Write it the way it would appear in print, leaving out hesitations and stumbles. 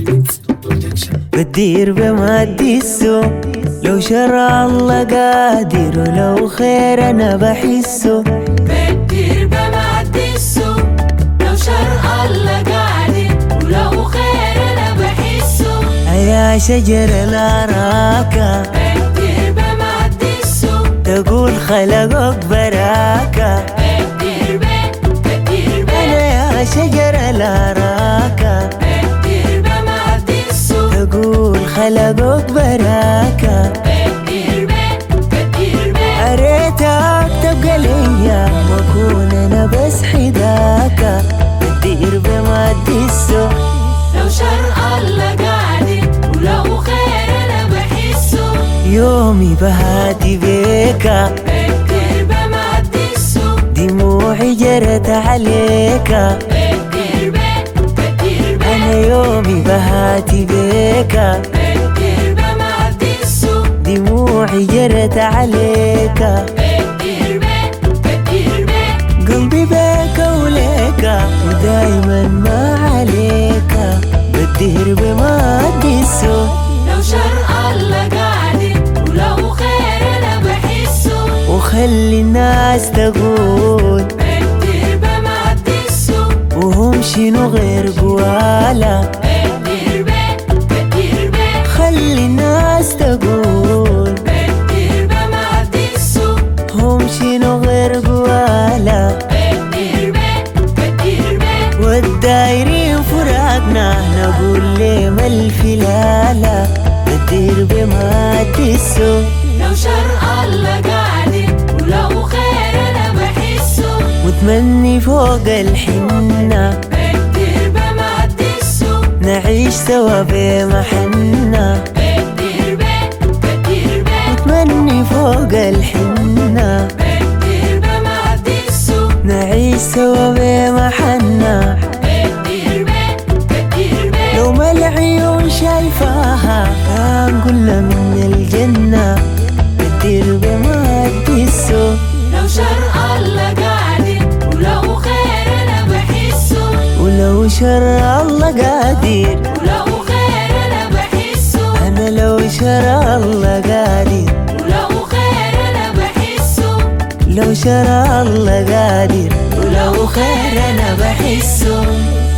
بتدير بمادي السوق لو شرع الله قادر ولو خير انا بحسه. بتدير بمادي السوق لو شرع الله قادر ولو خير انا بحسه. يا شجر الأراكة بتدير بمادي السوق تقول خلقك براكة. بتدير أنا يا شجر الأراكة بتدير بمادي السوق تقول خلقك براكة. قريتك تبقى ليا واكون انا بس حداكة. بتدير بمادي السوق لو شرع الله قادر ولو خير انا بحسه. يومي بهاتي بيكا بتدير بمادي السوق دموعي جرت عليكا. انا يومي بهاتي بيكا بتدير بمادي السوق دموعي جرت عليكا. قلبي بيكا وليكا ودايما ما عليكا. بتدير بمادي السوق لو شرع الله قادر ولو خير انا بحسه. وخلي الناس تقول بتدير بمادي السوق وهم شنو غير قوالا. خلي الناس تقول بتدير بمادي السوق هم شنو غير قوالا. والدايرين فراقنا نقول ليه ما الفلالة. بتدير بمادي السوق لو شرع الله قادر ولو خير انا بحسه. وتمني فوق الحنة بتدير بمادي السوق نعيش سوا بمحنة. وتمني فوق الحنة بتدير بمادي السوق نعيش سوا بمحنة. لو ما العيون شايفاها كان قلنا من الجنة. بتدير بمادي السوق لو شرع الله قادر ولو خير انا بحسه. ولو شرع الله قادر ولو خير انا بحسه. أنا لو شرع الله قادر ولو خير انا بحسه. لو شرع الله قادر ولو خير أنا بحسه.